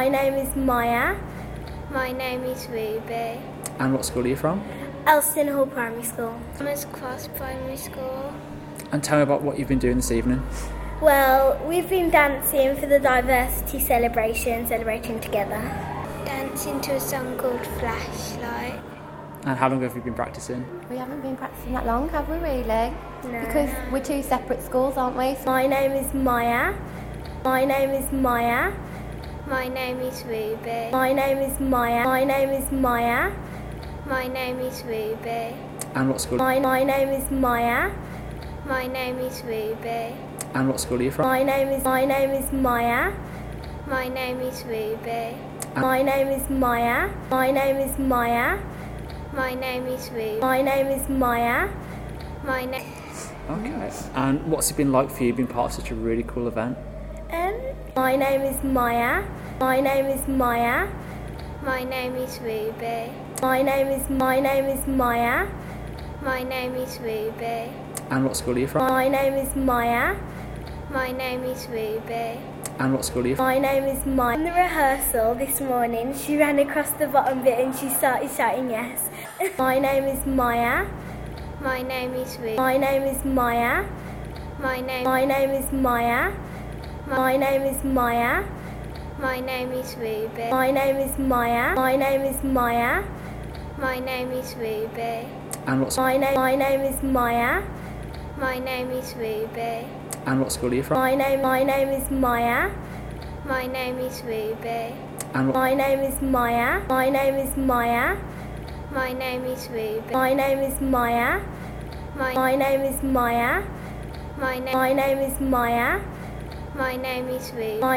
name is Maya. My name is Ruby. And what school are you from? Elston Hall Primary School. Thomas Cross Primary School. And tell me about what you've been doing this evening. Well, we've been dancing for the diversity celebration, celebrating together. Dancing to a song called Flashlight. And how long have you been practicing? We haven't been practicing that long, have we really? No. Because we're two separate schools, aren't we? My name is Maya. My name is Maya. My name is Ruby. My name is Maya. My name is Maya. My name is Ruby. And what school? My name is Maya. My name is Ruby. And what school are you from? My name is Maya. My name is Ruby. My name is Maya. My name is Maya. My name is Ruby. My name is Maya. My name. Okay. And what's it been like for you being part of such a really cool event? My name is Maya. My name is Maya. My name is Ruby. My name is Maya. My name is Ruby. And what school are you from? My name is Maya. My name is Ruby. And what school are you from? My name is Maya. In the rehearsal this morning, she ran across the bottom bit and she started shouting yes. My name is Maya. My name is Ruby. My name is Maya. My name. My name is Maya. My name is Maya. My name is Ruby. My name is Maya. My name is Maya. My name is Ruby. And what? My name is Maya. My name is Ruby. And what school are you from? My name is Maya. My name is Ruby. And what? My name is Maya. My name is Maya. My name is Ruby. My name is Maya. My name is Maya. My name. My name is Maya. My name is Ruby.